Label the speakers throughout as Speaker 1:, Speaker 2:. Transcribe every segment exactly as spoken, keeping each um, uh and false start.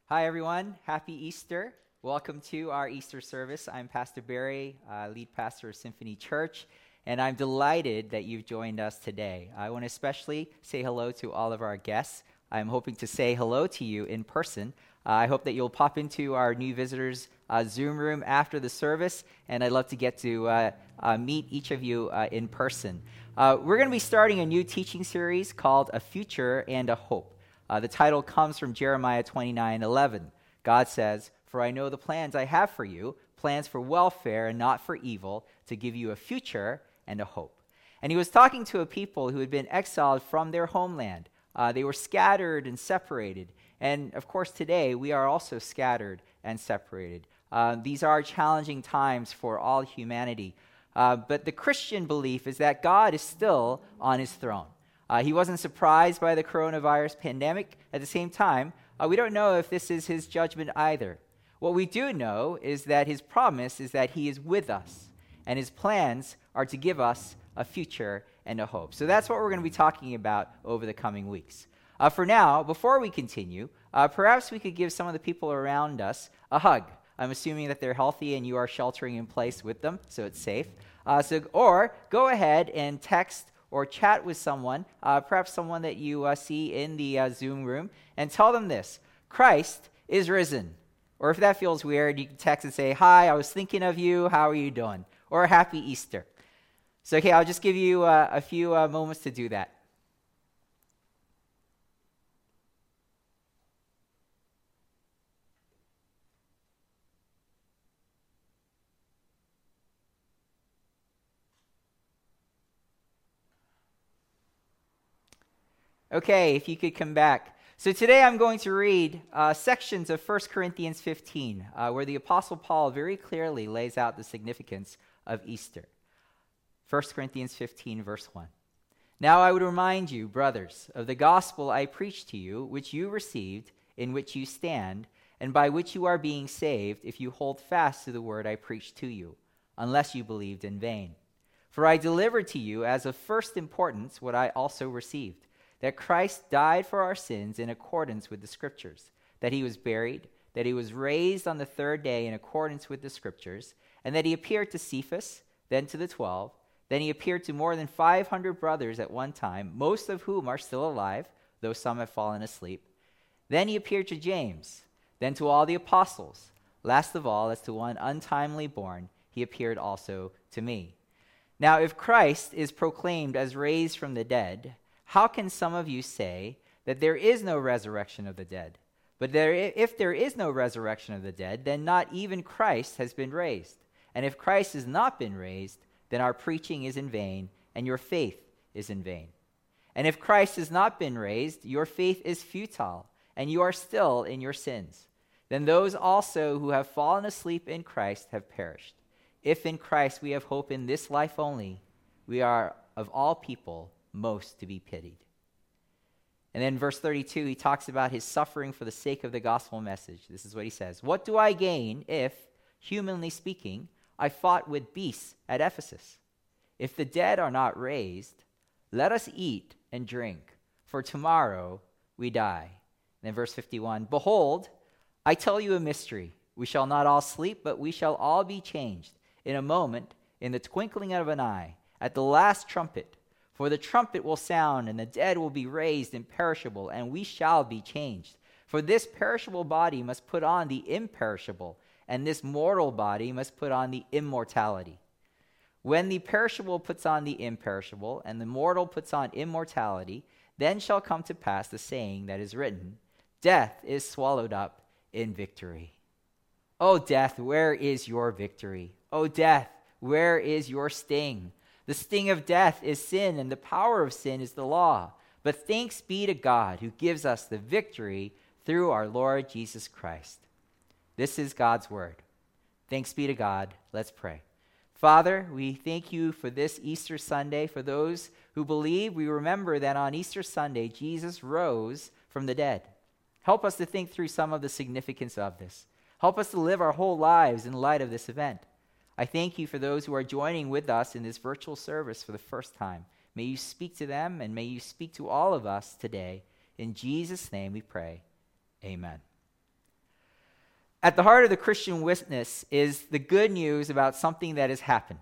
Speaker 1: Hi, everyone. Happy Easter. Welcome to our Easter service. I'm Pastor Barry, uh, lead pastor of Symphony Church, and I'm delighted that you've joined us today. I want to especially say hello to all of our guests. I'm hoping to say hello to you in person. Uh, I hope that you'll pop into our new visitors uh, Zoom room after the service, and I'd love to get to uh, uh, meet each of you uh, in person. Uh, we're going to be starting a new teaching series called A Future and a Hope. Uh, the title comes from Jeremiah twenty-nine eleven. God says, "For I know the plans I have for you, plans for welfare and not for evil, to give you a future and a hope." And he was talking to a people who had been exiled from their homeland. Uh, they were scattered and separated. And of course, today we are also scattered and separated. Uh, these are challenging times for all humanity. Uh, but the Christian belief is that God is still on his throne. Uh, he wasn't surprised by the coronavirus pandemic. At the same time, uh, we don't know if this is his judgment either. What we do know is that his promise is that he is with us, and his plans are to give us a future and a hope. So that's what we're going to be talking about over the coming weeks. Uh, for now, before we continue, uh, perhaps we could give some of the people around us a hug. I'm assuming that they're healthy and you are sheltering in place with them, so it's safe. Uh, so, or go ahead and text or chat with someone, uh, perhaps someone that you uh, see in the uh, Zoom room, and tell them this: Christ is risen. Or if that feels weird, you can text and say, "Hi, I was thinking of you. How are you doing?" Or "Happy Easter." So, okay, I'll just give you uh, a few uh, moments to do that. Okay, if you could come back. So today I'm going to read uh, sections of First Corinthians fifteen, uh, where the Apostle Paul very clearly lays out the significance of Easter. First Corinthians fifteen, verse one. "Now I would remind you, brothers, of the gospel I preached to you, which you received, in which you stand, and by which you are being saved, if you hold fast to the word I preached to you, unless you believed in vain. For I delivered to you as of first importance what I also received, that Christ died for our sins in accordance with the Scriptures, that he was buried, that he was raised on the third day in accordance with the Scriptures, and that he appeared to Cephas, then to the twelve. Then he appeared to more than five hundred brothers at one time, most of whom are still alive, though some have fallen asleep. Then he appeared to James, then to all the apostles. Last of all, as to one untimely born, he appeared also to me. Now if Christ is proclaimed as raised from the dead, how can some of you say that there is no resurrection of the dead? But there, if there is no resurrection of the dead, then not even Christ has been raised. And if Christ has not been raised, then our preaching is in vain, and your faith is in vain. And if Christ has not been raised, your faith is futile, and you are still in your sins. Then those also who have fallen asleep in Christ have perished. If in Christ we have hope in this life only, we are of all people most to be pitied." And then verse thirty-two, he talks about his suffering for the sake of the gospel message. This is what he says: "What do I gain if, humanly speaking, I fought with beasts at Ephesus? If the dead are not raised, let us eat and drink, for tomorrow we die." And then verse fifty-one, "Behold, I tell you a mystery. We shall not all sleep, but we shall all be changed in a moment, in the twinkling of an eye, at the last trumpet. For the trumpet will sound, and the dead will be raised imperishable, and we shall be changed. For this perishable body must put on the imperishable, and this mortal body must put on the immortality. When the perishable puts on the imperishable, and the mortal puts on immortality, then shall come to pass the saying that is written, Death is swallowed up in victory. O death, where is your victory? O death, where is your sting? The sting of death is sin, and the power of sin is the law. But thanks be to God who gives us the victory through our Lord Jesus Christ." This is God's word. Thanks be to God. Let's pray. Father, we thank you for this Easter Sunday. For those who believe, we remember that on Easter Sunday, Jesus rose from the dead. Help us to think through some of the significance of this. Help us to live our whole lives in light of this event. I thank you for those who are joining with us in this virtual service for the first time. May you speak to them, and may you speak to all of us today. In Jesus' name we pray. Amen. At the heart of the Christian witness is the good news about something that has happened.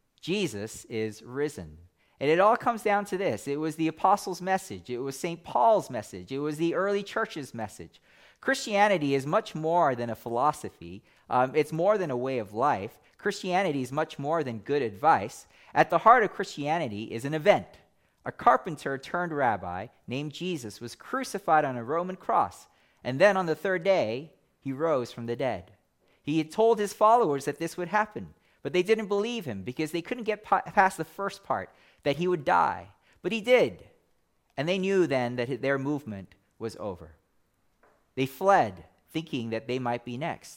Speaker 1: Jesus is risen. And it all comes down to this. It was the apostles' message. It was Saint Paul's message. It was the early church's message. Christianity is much more than a philosophy. Um, it's more than a way of life. Christianity is much more than good advice. At the heart of Christianity is an event. A carpenter turned rabbi named Jesus was crucified on a Roman cross. And then on the third day, he rose from the dead. He had told his followers that this would happen, but they didn't believe him because they couldn't get past the first part, that he would die. But he did. And they knew then that their movement was over. They fled, thinking that they might be next.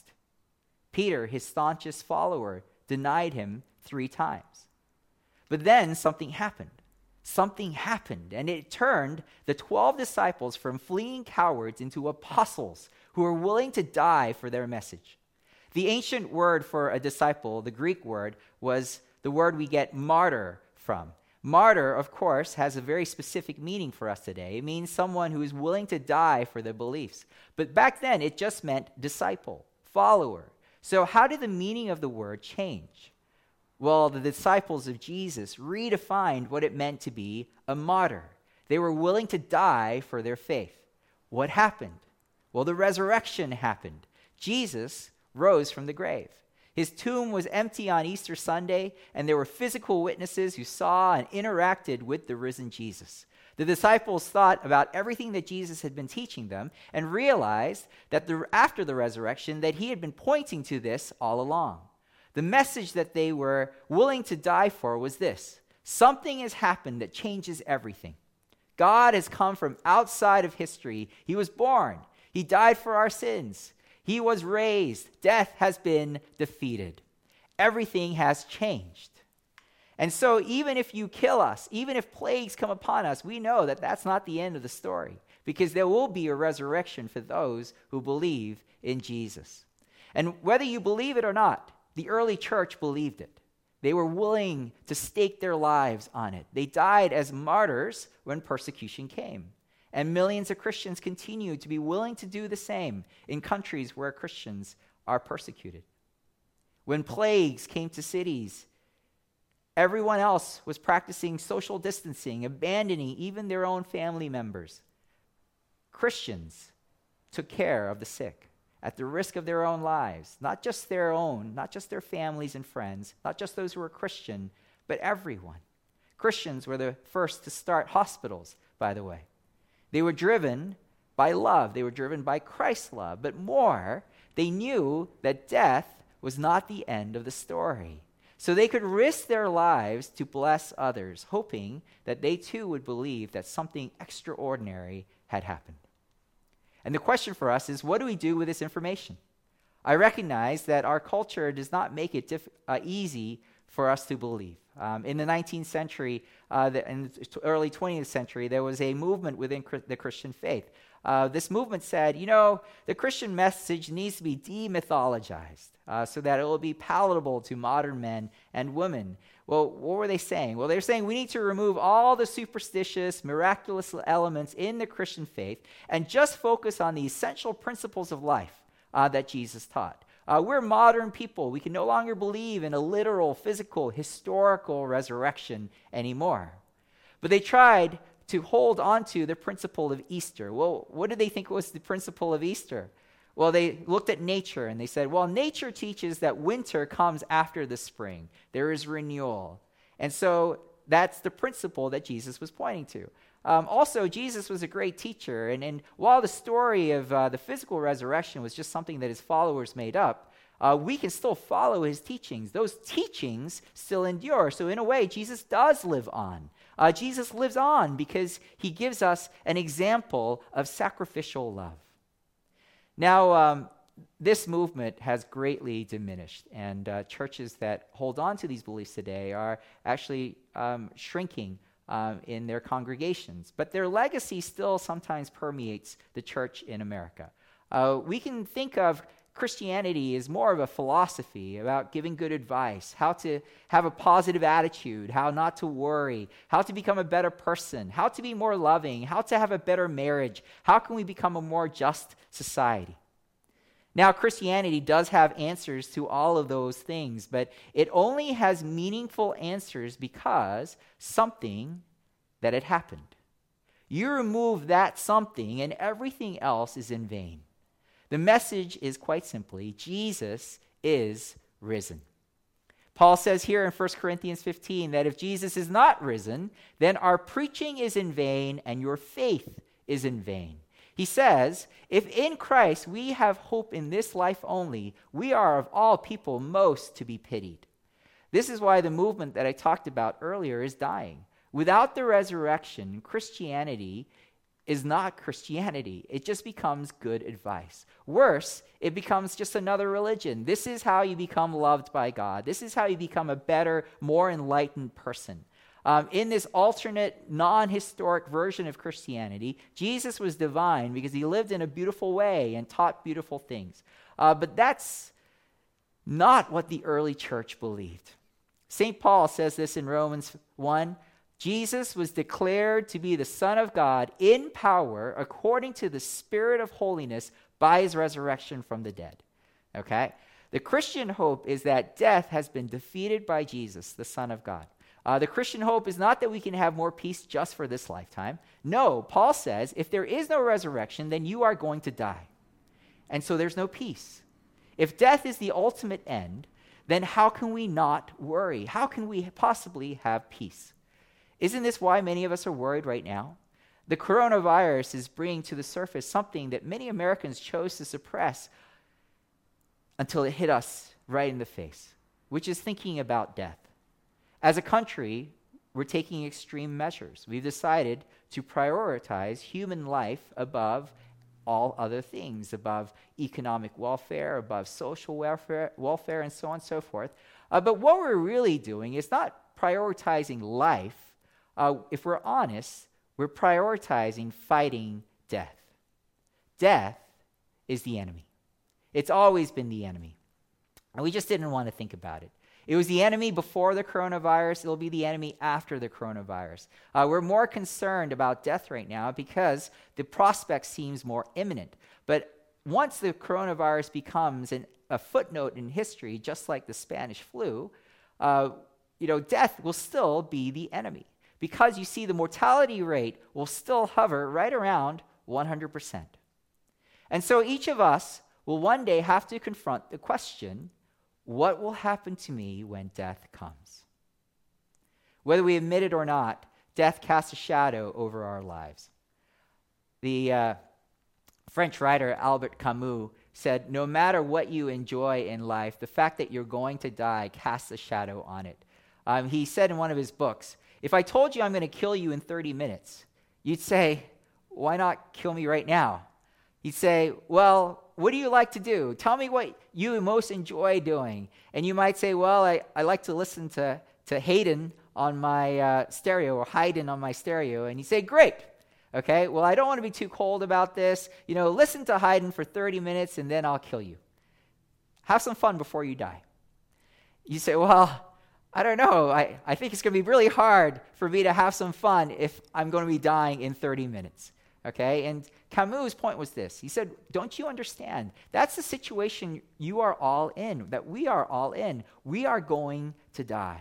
Speaker 1: Peter, his staunchest follower, denied him three times. But then something happened. Something happened, and it turned the twelve disciples from fleeing cowards into apostles who were willing to die for their message. The ancient word for a disciple, the Greek word, was the word we get martyr from. Martyr, of course, has a very specific meaning for us today. It means someone who is willing to die for their beliefs. But back then, it just meant disciple, follower. So how did the meaning of the word change? Well, the disciples of Jesus redefined what it meant to be a martyr. They were willing to die for their faith. What happened? Well, the resurrection happened. Jesus rose from the grave. His tomb was empty on Easter Sunday, and there were physical witnesses who saw and interacted with the risen Jesus. The disciples thought about everything that Jesus had been teaching them and realized that the, after the resurrection that he had been pointing to this all along. The message that they were willing to die for was this: something has happened that changes everything. God has come from outside of history. He was born. He died for our sins. He was raised. Death has been defeated. Everything has changed. And so even if you kill us, even if plagues come upon us, we know that that's not the end of the story, because there will be a resurrection for those who believe in Jesus. And whether you believe it or not, the early church believed it. They were willing to stake their lives on it. They died as martyrs when persecution came. And millions of Christians continue to be willing to do the same in countries where Christians are persecuted. When plagues came to cities, everyone else was practicing social distancing, abandoning even their own family members. Christians took care of the sick at the risk of their own lives, not just their own, not just their families and friends, not just those who were Christian, but everyone. Christians were the first to start hospitals, by the way. They were driven by love. They were driven by Christ's love. But more, they knew that death was not the end of the story. So they could risk their lives to bless others, hoping that they too would believe that something extraordinary had happened. And the question for us is, what do we do with this information? I recognize that our culture does not make it diff- uh, easy for us to believe. Um, in the nineteenth century, uh, the, in the early twentieth century, there was a movement within cr- the Christian faith. Uh, this movement said, you know, the Christian message needs to be demythologized uh, so that it will be palatable to modern men and women. Well, what were they saying? Well, they were saying we need to remove all the superstitious, miraculous elements in the Christian faith and just focus on the essential principles of life uh, that Jesus taught. Uh, we're modern people. We can no longer believe in a literal, physical, historical resurrection anymore. But they tried to hold on to the principle of Easter. Well, what did they think was the principle of Easter? Well, they looked at nature and they said, well, nature teaches that winter comes after the spring. There is renewal. And so that's the principle that Jesus was pointing to. Um, also, Jesus was a great teacher. And, and while the story of uh, the physical resurrection was just something that his followers made up, uh, we can still follow his teachings. Those teachings still endure. So in a way, Jesus does live on. Uh, Jesus lives on because he gives us an example of sacrificial love. Now, um, this movement has greatly diminished, and uh, churches that hold on to these beliefs today are actually um, shrinking um, in their congregations. But their legacy still sometimes permeates the church in America. Uh, we can think of Christianity as more of a philosophy about giving good advice, how to have a positive attitude, how not to worry, how to become a better person, how to be more loving, how to have a better marriage, how can we become a more just society. Now, Christianity does have answers to all of those things, but it only has meaningful answers because something that had happened. You remove that something and everything else is in vain. The message is quite simply, Jesus is risen. Paul says here in First Corinthians fifteen that if Jesus is not risen, then our preaching is in vain and your faith is in vain. He says, if in Christ we have hope in this life only, we are of all people most to be pitied. This is why the movement that I talked about earlier is dying. Without the resurrection, Christianity is not Christianity. It just becomes good advice. Worse, it becomes just another religion. This is how you become loved by God. This is how you become a better, more enlightened person. Um, in this alternate, non-historic version of Christianity, Jesus was divine because he lived in a beautiful way and taught beautiful things. Uh, but that's not what the early church believed. Saint Paul says this in Romans one, Jesus was declared to be the Son of God in power according to the Spirit of holiness by his resurrection from the dead. Okay? The Christian hope is that death has been defeated by Jesus, the Son of God. Uh, the Christian hope is not that we can have more peace just for this lifetime. No, Paul says if there is no resurrection, then you are going to die. And so there's no peace. If death is the ultimate end, then how can we not worry? How can we possibly have peace? Isn't this why many of us are worried right now? The coronavirus is bringing to the surface something that many Americans chose to suppress until it hit us right in the face, which is thinking about death. As a country, we're taking extreme measures. We've decided to prioritize human life above all other things, above economic welfare, above social welfare, welfare and so on and so forth. Uh, but what we're really doing is not prioritizing life. Uh, if we're honest, we're prioritizing fighting death. Death is the enemy. It's always been the enemy. And we just didn't want to think about it. It was the enemy before the coronavirus. It'll be the enemy after the coronavirus. Uh, we're more concerned about death right now because the prospect seems more imminent. But once the coronavirus becomes an, a footnote in history, just like the Spanish flu, uh, you know, death will still be the enemy. Because you see, the mortality rate will still hover right around one hundred percent. And so each of us will one day have to confront the question, what will happen to me when death comes? Whether we admit it or not, death casts a shadow over our lives. The uh, French writer Albert Camus said, no matter what you enjoy in life, the fact that you're going to die casts a shadow on it. Um, he said in one of his books, if I told you I'm going to kill you in thirty minutes, you'd say, why not kill me right now? He'd say, well, what do you like to do? Tell me what you most enjoy doing. And you might say, well, I, I like to listen to, to Haydn on my uh, stereo or Haydn on my stereo. And you say, great. Okay, well, I don't want to be too cold about this. You know, listen to Haydn for thirty minutes and then I'll kill you. Have some fun before you die. You say, well, I don't know. I, I think it's going to be really hard for me to have some fun if I'm going to be dying in thirty minutes. Okay? And Camus' point was this. He said, don't you understand? That's the situation you are all in, that we are all in. We are going to die.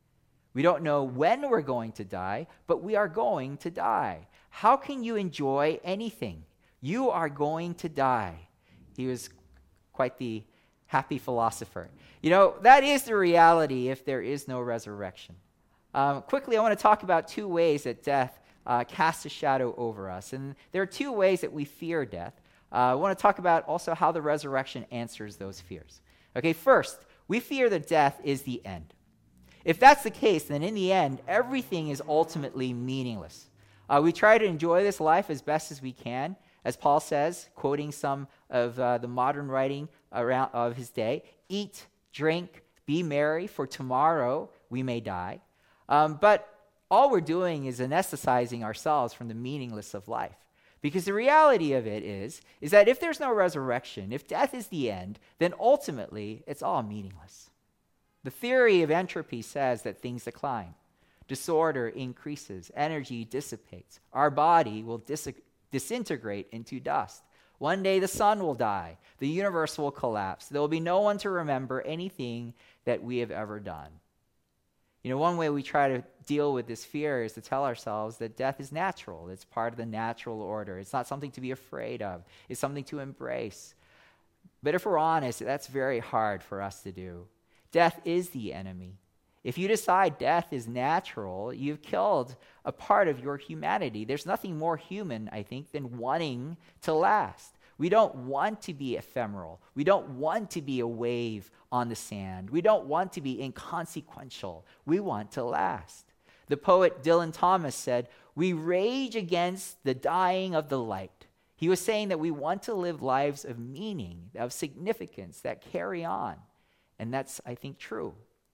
Speaker 1: We don't know when we're going to die, but we are going to die. How can you enjoy anything? You are going to die. He was quite the happy philosopher. You know, that is the reality if there is no resurrection. Um, quickly, I want to talk about two ways that death uh, casts a shadow over us. And there are two ways that we fear death. Uh, I want to talk about also how the resurrection answers those fears. Okay, first, we fear that death is the end. If that's the case, then in the end, everything is ultimately meaningless. Uh, we try to enjoy this life as best as we can, as Paul says, quoting some of uh, the modern writing around of his day, eat, drink, be merry, for tomorrow we may die. Um, but all we're doing is anesthetizing ourselves from the meaningless of life. Because the reality of it is, is that if there's no resurrection, if death is the end, then ultimately it's all meaningless. The theory of entropy says that things decline. Disorder increases. Energy dissipates. Our body will dis- disintegrate into dust. One day the sun will die. The universe will collapse. There will be no one to remember anything that we have ever done. You know, one way we try to deal with this fear is to tell ourselves that death is natural. It's part of the natural order. It's not something to be afraid of. It's something to embrace. But if we're honest, that's very hard for us to do. Death is the enemy. If you decide death is natural, you've killed a part of your humanity. There's nothing more human, I think, than wanting to last. We don't want to be ephemeral. We don't want to be a wave on the sand. We don't want to be inconsequential. We want to last. The poet Dylan Thomas said, "We rage against the dying of the light." He was saying that we want to live lives of meaning, of significance, that carry on. And that's, I think, true.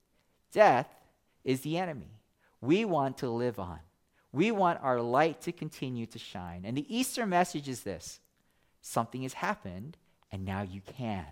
Speaker 1: Death is the enemy. We want to live on. We want our light to continue to shine. And the Easter message is this: something has happened, and now you can.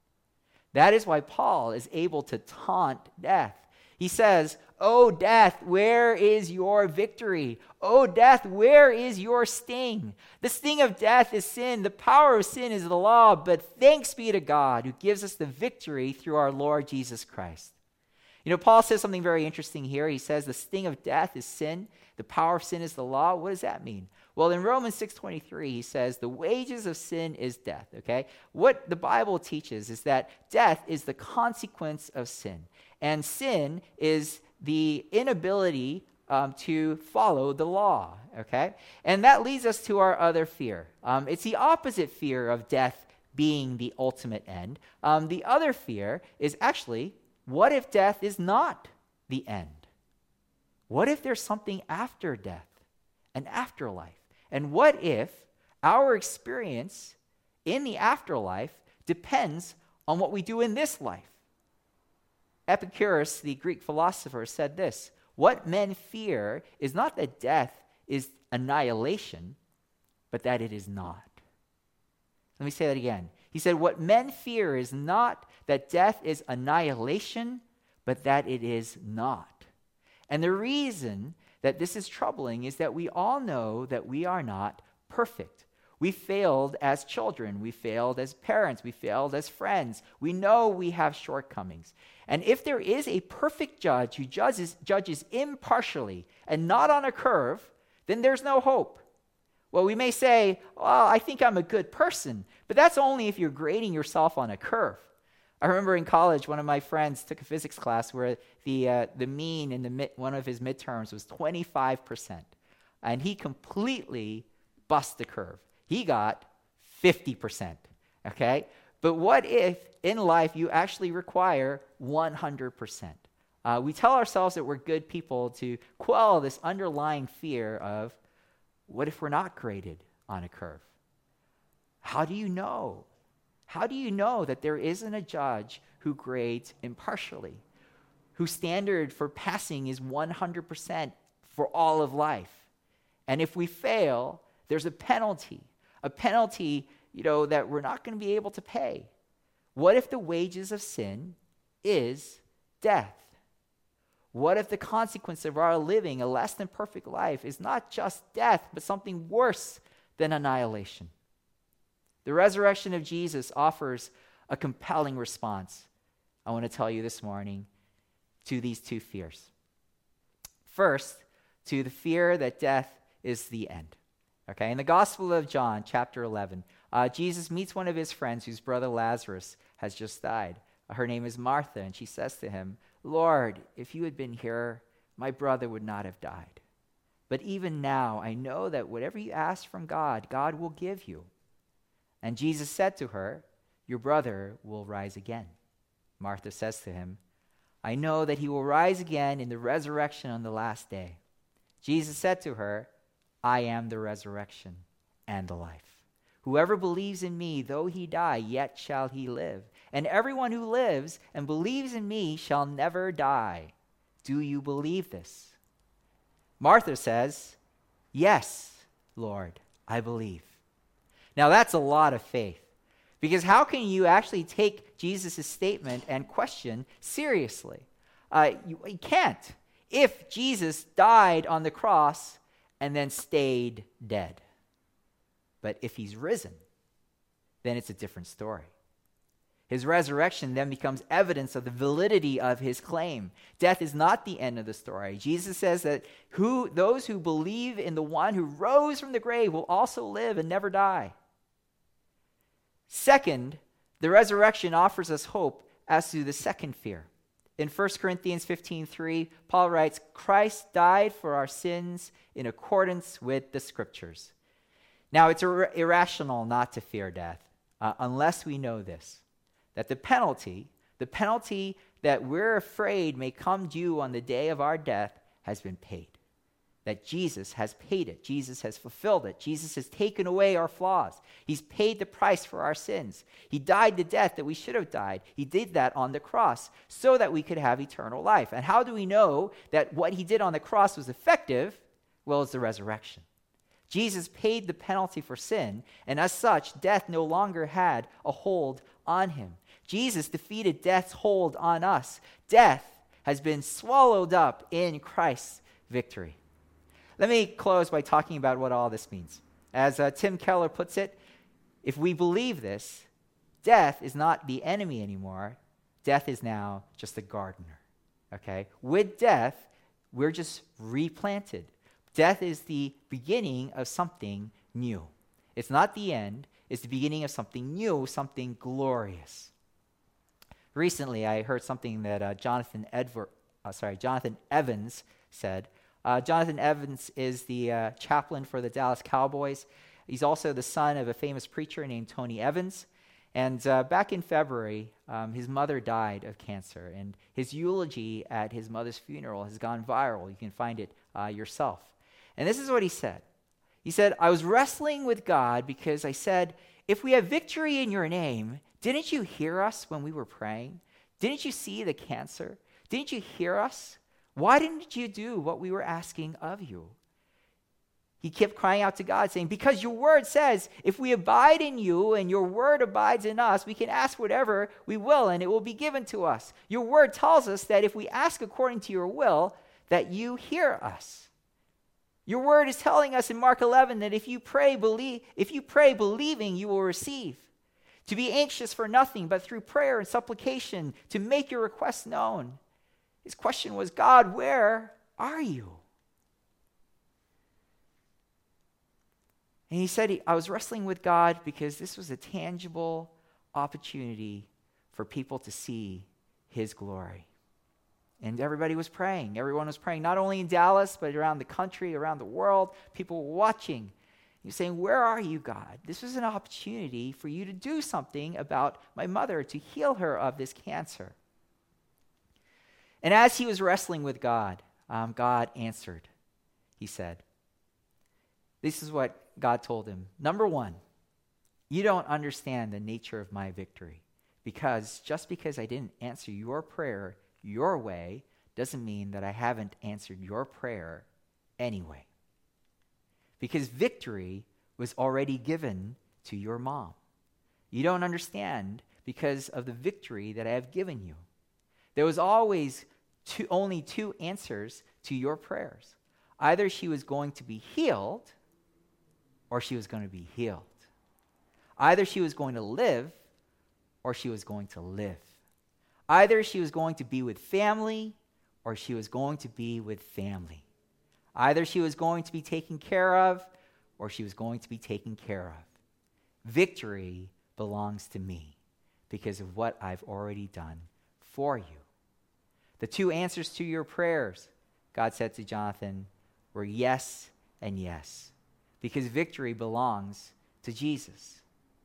Speaker 1: That is why Paul is able to taunt death. He says, "O death, where is your victory? O death, where is your sting? The sting of death is sin. The power of sin is the law. But thanks be to God who gives us the victory through our Lord Jesus Christ." You know, Paul says something very interesting here. He says the sting of death is sin. The power of sin is the law. What does that mean? Well, in Romans six twenty-three, he says the wages of sin is death, okay? What the Bible teaches is that death is the consequence of sin. And sin is the inability um, to follow the law, okay? And that leads us to our other fear. Um, it's the opposite fear of death being the ultimate end. Um, the other fear is actually, what if death is not the end? What if there's something after death, an afterlife? And what if our experience in the afterlife depends on what we do in this life? Epicurus, the Greek philosopher, said this: "What men fear is not that death is annihilation, but that it is not." Let me say that again. He said, "What men fear is not that death is annihilation, but that it is not." And the reason that this is troubling is that we all know that we are not perfect. We failed as children. We failed as parents. We failed as friends. We know we have shortcomings. And if there is a perfect judge who judges, judges impartially and not on a curve, then there's no hope. Well, we may say, "Oh, I think I'm a good person," but that's only if you're grading yourself on a curve. I remember in college, one of my friends took a physics class where the uh, the mean in the mid, one of his midterms was twenty-five percent. And he completely bust the curve. He got fifty percent, okay? But what if in life you actually require one hundred percent? Uh, we tell ourselves that we're good people to quell this underlying fear of, what if we're not graded on a curve? How do you know? How do you know that there isn't a judge who grades impartially, whose standard for passing is one hundred percent for all of life? And if we fail, there's a penalty, a penalty, you know, that we're not going to be able to pay. What if the wages of sin is death? What if the consequence of our living a less than perfect life is not just death, but something worse than annihilation? The resurrection of Jesus offers a compelling response, I want to tell you this morning, to these two fears. First, to the fear that death is the end. Okay, in the Gospel of John, chapter eleven, uh, Jesus meets one of his friends whose brother Lazarus has just died. Her name is Martha, and she says to him, "Lord, if you had been here, my brother would not have died. But even now, I know that whatever you ask from God, God will give you." And Jesus said to her, "Your brother will rise again." Martha says to him, "I know that he will rise again in the resurrection on the last day." Jesus said to her, "I am the resurrection and the life. Whoever believes in me, though he die, yet shall he live. And everyone who lives and believes in me shall never die. Do you believe this?" Martha says, "Yes, Lord, I believe." Now that's a lot of faith, because how can you actually take Jesus' statement and question seriously? Uh, you, you can't. If Jesus died on the cross and then stayed dead. But if he's risen, then it's a different story. His resurrection then becomes evidence of the validity of his claim. Death is not the end of the story. Jesus says that who, those who believe in the one who rose from the grave will also live and never die. Second, the resurrection offers us hope as to the second fear. In First Corinthians fifteen three, Paul writes, Christ died for our sins in accordance with the Scriptures. Now, it's ir- irrational not to fear death uh, unless we know this, that the penalty, the penalty that we're afraid may come due on the day of our death has been paid. That Jesus has paid it. Jesus has fulfilled it. Jesus has taken away our flaws. He's paid the price for our sins. He died the death that we should have died. He did that on the cross so that we could have eternal life. And how do we know that what he did on the cross was effective? Well, it's the resurrection. Jesus paid the penalty for sin, and as such, death no longer had a hold on him. Jesus defeated death's hold on us. Death has been swallowed up in Christ's victory. Let me close by talking about what all this means. As uh, Tim Keller puts it, if we believe this, death is not the enemy anymore. Death is now just a gardener, okay? With death, we're just replanted. Death is the beginning of something new. It's not the end. It's the beginning of something new, something glorious. Recently, I heard something that uh, Jonathan Edward, uh, sorry, Jonathan Evans said. Uh, Jonathan Evans is the uh, chaplain for the Dallas Cowboys. He's also the son of a famous preacher named Tony Evans. And uh, back in February, um, his mother died of cancer. And his eulogy at his mother's funeral has gone viral. You can find it uh, yourself. And this is what he said. He said, I was wrestling with God because I said, if we have victory in your name, didn't you hear us when we were praying? Didn't you see the cancer? Didn't you hear us? Why didn't you do what we were asking of you? He kept crying out to God, saying, because your word says, if we abide in you and your word abides in us, we can ask whatever we will and it will be given to us. Your word tells us that if we ask according to your will, that you hear us. Your word is telling us in Mark eleven that if you pray, believe, if you pray believing, you will receive. To be anxious for nothing, but through prayer and supplication, to make your requests known. His question was, God, where are you? And he said, I was wrestling with God because this was a tangible opportunity for people to see his glory. And everybody was praying. Everyone was praying, not only in Dallas, but around the country, around the world. People were watching. He was saying, where are you, God? This was an opportunity for you to do something about my mother, to heal her of this cancer. And as he was wrestling with God, um, God answered. He said, this is what God told him. Number one, you don't understand the nature of my victory, because just because I didn't answer your prayer your way doesn't mean that I haven't answered your prayer anyway. Because victory was already given to your mom. You don't understand because of the victory that I have given you. There was always two, only two answers to your prayers. Either she was going to be healed or she was going to be healed. Either she was going to live or she was going to live. Either she was going to be with family or she was going to be with family. Either she was going to be taken care of or she was going to be taken care of. Victory belongs to me because of what I've already done for you. The two answers to your prayers, God said to Jonathan, were yes and yes, because victory belongs to Jesus.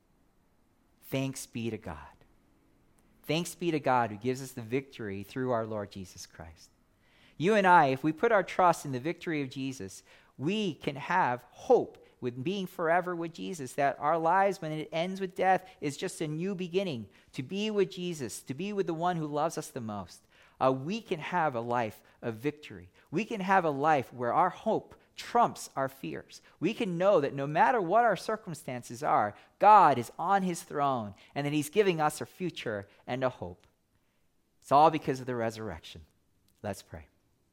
Speaker 1: Thanks be to God. Thanks be to God who gives us the victory through our Lord Jesus Christ. You and I, if we put our trust in the victory of Jesus, we can have hope with being forever with Jesus, that our lives, when it ends with death, is just a new beginning, to be with Jesus, to be with the one who loves us the most. Uh, we can have a life of victory. We can have a life where our hope trumps our fears. We can know that no matter what our circumstances are, God is on his throne and that he's giving us a future and a hope. It's all because of the resurrection. Let's pray.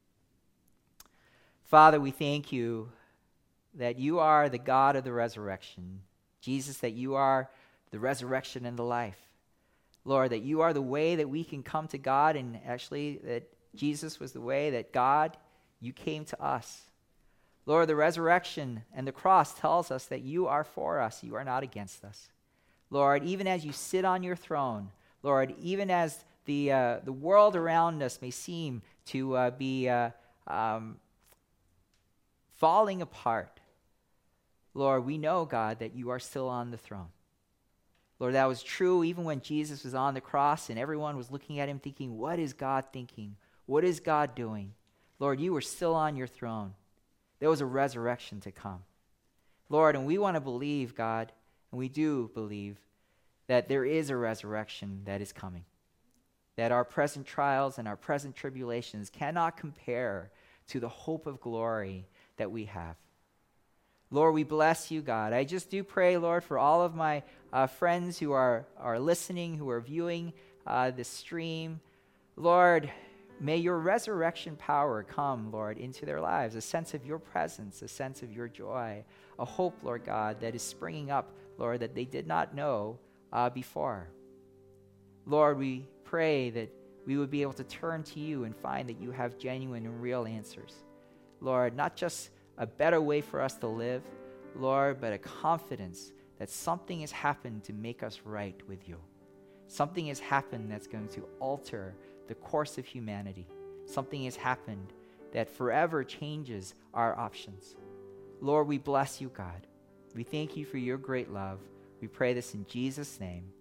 Speaker 1: Father, we thank you that you are the God of the resurrection. Jesus, that you are the resurrection and the life. Lord, that you are the way that we can come to God, and actually that Jesus was the way that God, you came to us. Lord, the resurrection and the cross tells us that you are for us. You are not against us. Lord, even as you sit on your throne, Lord, even as the uh, the world around us may seem to uh, be uh, um, falling apart, Lord, we know, God, that you are still on the throne. Lord, that was true even when Jesus was on the cross and everyone was looking at him thinking, what is God thinking? What is God doing? Lord, you were still on your throne. There was a resurrection to come. Lord, and we want to believe, God, and we do believe that there is a resurrection that is coming, that our present trials and our present tribulations cannot compare to the hope of glory that we have. Lord, we bless you, God. I just do pray, Lord, for all of my uh, friends who are, are listening, who are viewing uh, this stream. Lord, may your resurrection power come, Lord, into their lives, a sense of your presence, a sense of your joy, a hope, Lord God, that is springing up, Lord, that they did not know uh, before. Lord, we pray that we would be able to turn to you and find that you have genuine and real answers. Lord, not just a better way for us to live, Lord, but a confidence that something has happened to make us right with you. Something has happened that's going to alter the course of humanity. Something has happened that forever changes our options. Lord, we bless you, God. We thank you for your great love. We pray this in Jesus' name.